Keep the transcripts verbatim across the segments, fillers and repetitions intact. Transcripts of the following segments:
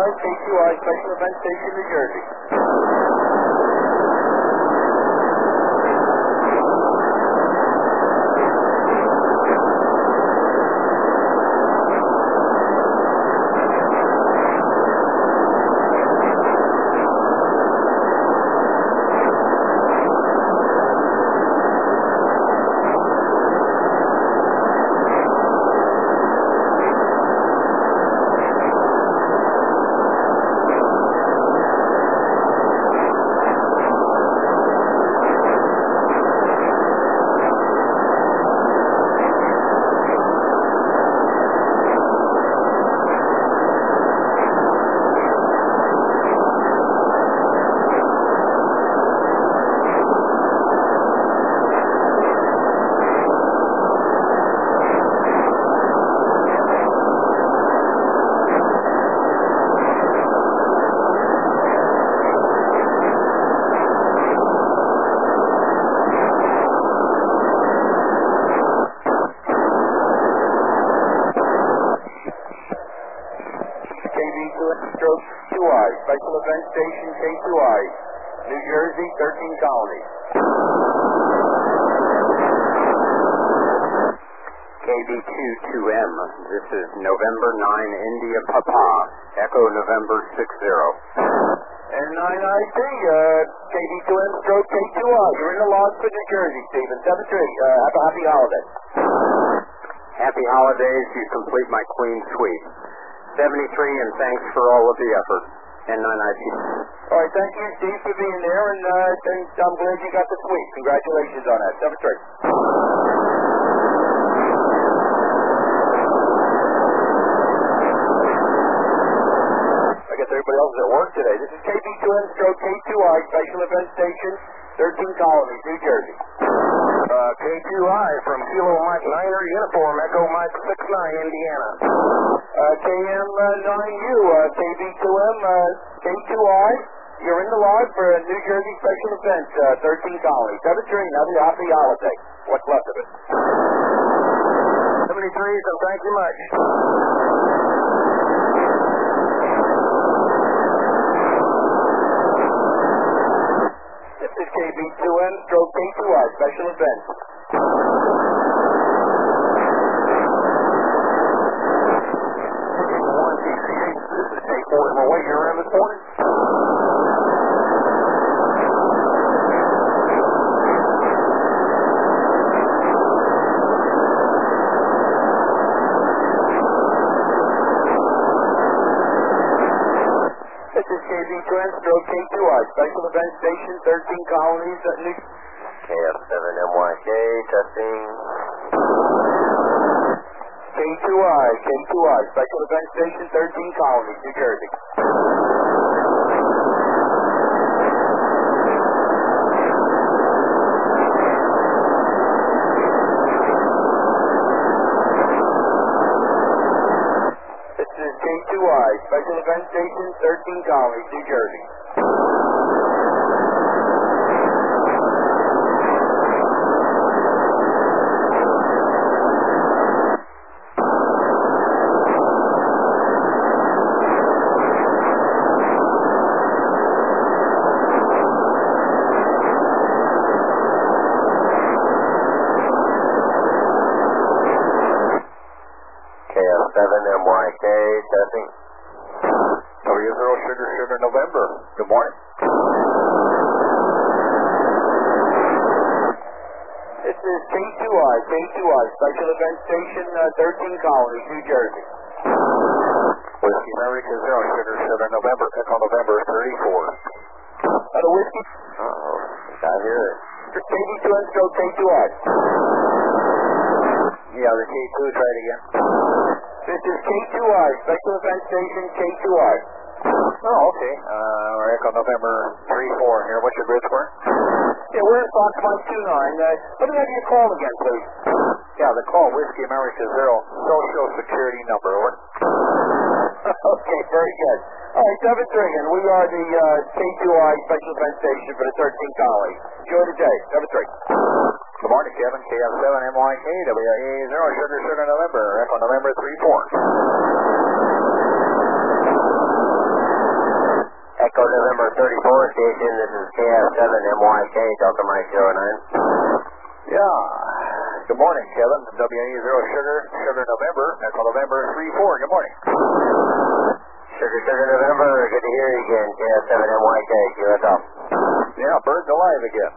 I, K Q I, Special Event Station, New Jersey. Special Event Station, K Q I, New Jersey, thirteen colonies. K B two two M, this is November nine, India Papa, Echo November six zero. And nine I T, uh, K B two M stroke K Q I, you're in the log for New Jersey, Stephen, seven three, uh, have a happy holiday. Happy holidays, you complete my Queen Suite. seventy-three, and thanks for all of the effort. And nine I T. All right, thank you, Steve, for being there, and, uh, and I'm glad you got the suite. Congratulations on that. seven three. I guess everybody else is at work today. This is K B two M stroke K Q I, Special Event Station, thirteen colonies, New Jersey. Uh, K Q I from Kilo Mike Niner, Uniform, Echo Mike six nine, Indiana. Uh, K M nine U, uh, K B two M, uh, K Q I, you're in the log for a New Jersey Special Event, uh, thirteen colonies. seven three, happy, happy holiday. What's left of it? seventy-three, so thank you much. This is K B two M stroke K Q I, Special Event. This is K four, am I waiting around this morning? This is K B two M stroke K Q I, Special Event Station, thirteen colonies, uh, New... K F seven M Y K, testing. K Q I, K Q I, Special Event Station, thirteen colonies, New Jersey. This is K Q I, Special Event Station, thirteen colonies, New Jersey. K F seven M Y K, testing. three zero Sugar Sugar November. Good morning. This is K Q I, K Q I, Special Event Station, uh, thirteen colonies, New Jersey. Whiskey America Zero Sugar Sugar November, Echo November thirty-four. Uh, the whiskey... Uh-oh, got here. K B two M stroke K Q I. Yeah, the K two, try it again. This is K Q I, Special Event Station, K Q I. Oh, okay. Uh, Echo November three four here. What's your grid score? Yeah, we're in Fox one two nine. Uh, let me have your call again, please. Yeah, the call, Whiskey America Zero, Social Security number. Over. Okay, very good. All right, seven three, and we are the uh, K Q I Special Event Station for the thirteen colonies. Enjoy the day, seven three. Good morning, Kevin. K F seven M Y K, W A Zero Sugar Sugar November, Echo November three four. Echo November thirty-four station, this is K F seven M Y K, Delta Mike zero nine. Yeah. Good morning, Kevin. W A zero Sugar, Sugar November, Echo November three four. Good morning. Sugar, Sugar November, good to hear you again. K F seven M Y K, Q S L. Yeah, birds alive again.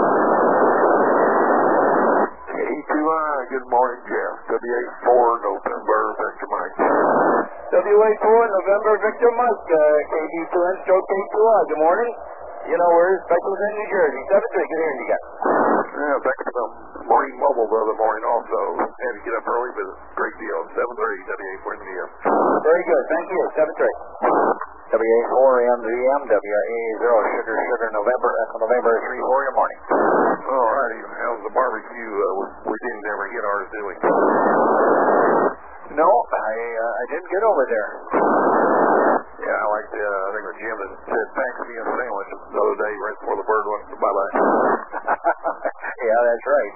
K two I, good morning, Jeff. W A four November, Victor Mike. W A four November Victor Mike, uh, K D two N stroke K two I. Good morning. You know, we're Specials in New Jersey. seven three, good hearing you guys. Yeah, back to the morning mobile the other morning also. Had to get up early, but great deal. seven thirty, W A four M D M. Very good, thank you. seven three. W A four M D M, W A zero Sugar, Sugar November, Echo November three four. Good morning. All righty. How's the barbecue? Uh, we, we didn't ever get ours, did we? No, I uh, I didn't get over there. Yeah, I like the, uh, I think the Jim said, thanks me a sandwich the other day right before the bird went bye-bye. Yeah, that's right.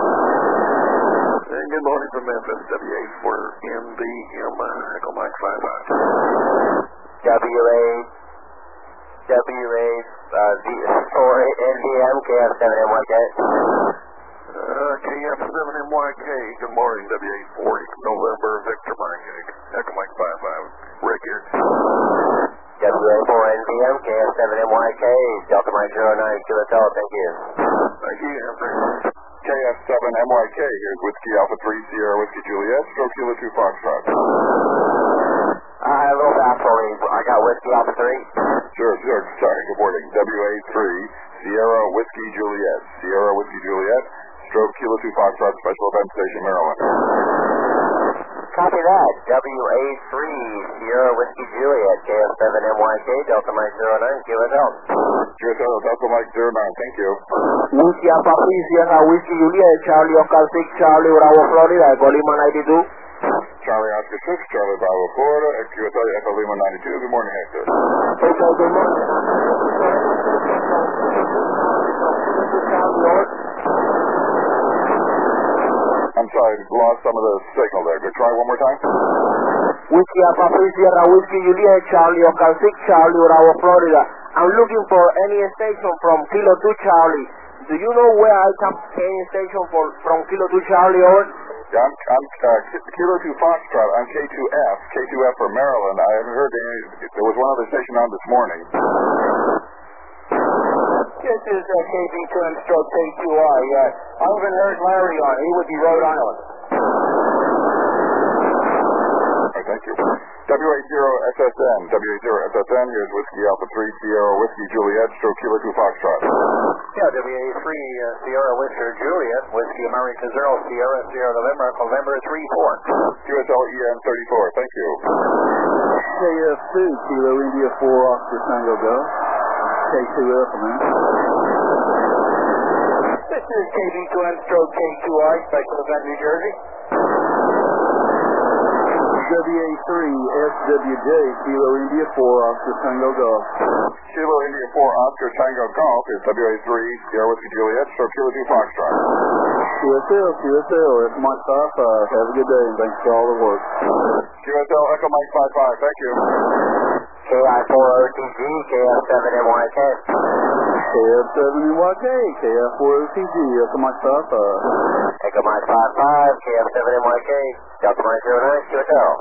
And good morning from Memphis, W A four M D M, uh, Echo Mike five five. W A, W A, uh, four N D M, K F seven M Y K. Uh, K F seven M Y K, good morning, W A forty, November, Victor Mike, Echo Mike five five, Rick here. W A four N D M, K F seven M Y K, Delta Mike zero nine, Q S L, thank you. Thank you, Anthony. K F seven M Y K, here's Whiskey Alpha three, Sierra Whiskey Juliet, stroke Kilo two Foxtrot. Uh, a little fast for me. I got Whiskey Alpha three. Sure, sure, sorry, good morning. W A three, Sierra Whiskey Juliet, Sierra Whiskey Juliet, stroke Kilo two Foxtrot, Special Event Station, Maryland. Copy that. W A three, Sierra Whiskey Juliet, K F seven M Y K, Delta Mike zero nine, Q S L. Q S L, Delta Mike zero nine, thank you. Whiskey Alpha three, Sierra Whiskey Juliet, Charlie Oscar six, Charlie Bravo, Florida, Echo Lima ninety-two. Charlie Oscar six, Charlie Bravo, Florida, Q S L, Echo Lima ninety-two. Good morning, Hector. Okay, good morning. I'm sorry, lost some of the signal there. Could try one more time? Whiskey Alpha three, Sierra Whiskey Juliet, Charlie Oscar six, Charlie Bravo, Florida. I'm looking for any station from Kilo two Charlie. Do you know where I can any station for, from Kilo two Charlie over? Yeah, I'm, I'm uh, Kilo two Foxtrot. I'm K two F, K two F for Maryland. I haven't heard any. There was one other station on this morning. This is uh, K B two M stroke K two I. Uh, I haven't heard Larry on. He would be Rhode Island. Okay, thank you. W A zero S S N, W A zero S S N, here's Whiskey Alpha three, Sierra Whiskey Juliet, stroke Kilo two Foxtrot. Yeah, W A three, uh, Sierra Whiskey Juliet, Whiskey America zero, Sierra, Sierra November, November three four. Q S L E N thirty-four, thank you. K F two, Kilo India four, Oscar Tango Go. K two F, man. This is K B two M stroke K two I, Special Event New Jersey. W A three, S W J, Kilo India four, Oscar Tango Golf. Kilo India four, Oscar Tango Golf is W A three, Sierra Whiskey Juliet, stroke Kilo two Foxtrot. Q S L, Q S L, it's Mike five five. Have a good day and thanks for all the work. Q S L, Echo Mike five five, thank you. K I four O T G, K F seven M Y K. K F seven M Y K, K F four O T G, Echo Mike five five. Echo Mike five five, K F seven M Y K, Delta Mike zero nine, Q S L.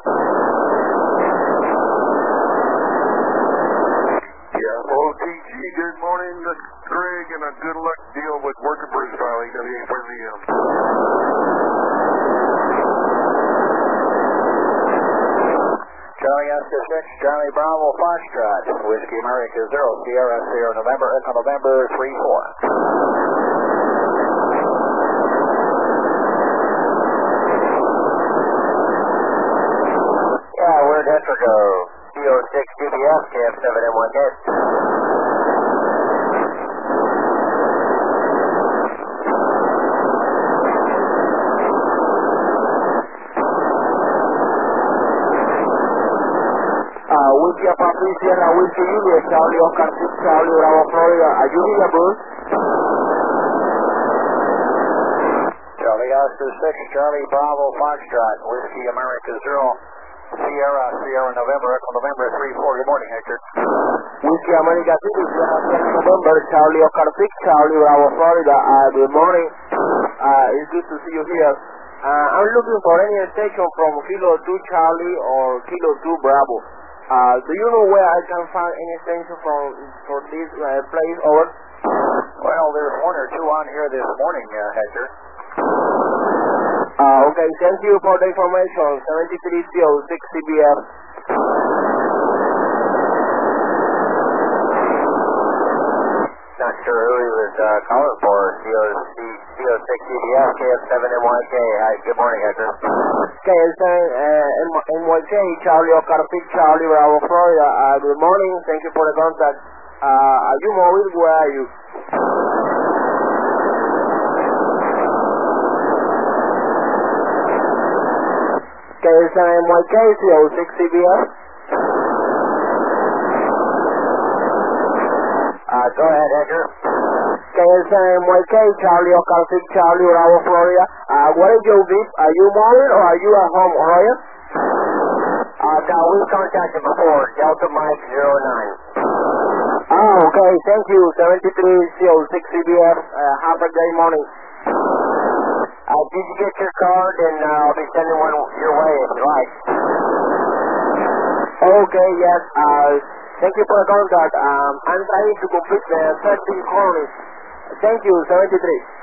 Yeah, O T G, good morning to Greg, and a good luck deal with working Bruce Valley, W A four M D M. Charlie Oscar six, Charlie Bravo, Foxtrot, Whiskey America zero, Sierra, Sierra November, Echo November three four. Yeah, where'd Hector go? C O six D B S, K F seven M Y K. Uh, Whiskey Alpha three, Sierra Whiskey Juliet, Charlie Oscar six, Charlie Bravo, Florida. Are you here, Bruce? Charlie Oscar six, Charlie Bravo, Foxtrot, Whiskey America zero, Sierra, Sierra November, Echo November three four. Good morning, Hector. Whiskey America City, November, Charlie Oscar six, Charlie Bravo, Florida. Uh, good morning. Uh, it's good to see you here. Uh, I'm looking for any station from Kilo two Charlie or Kilo two Bravo. Uh, do you know where I can find any station from for this uh, place? Over. Well, there's one or two on here this morning, uh, Hector. Uh, okay, thank you for the information. seventy-three C oh six C B F. Not sure who he was uh, calling for. C O six C B F, K F seven M Y K. Hi, good morning, Hector. K F seven uh, M Y K, Charlie Oscar six, Charlie Bravo, Florida. Uh, good morning. Thank you for the contact. Uh, are you mobile? Where are you? K F seven M Y K, C O six C B F. Uh, go ahead, Hector. K S M Y K, Charlie Oscar six, Charlie Bravo, Florida. Uh, what is your V I P? Are you mobile or are you at home, Royal? Uh, no, we've contacted before. Delta Mike zero nine. Oh, okay. Thank you. seventy-three C oh six C B F. Uh, have a great morning. Uh, did you get your card? And uh, I'll be sending one your way if you like. Okay, yes. Uh, thank you for the contact. Um, I'm trying to complete the thirteen colonies. Thank you, seventy-three.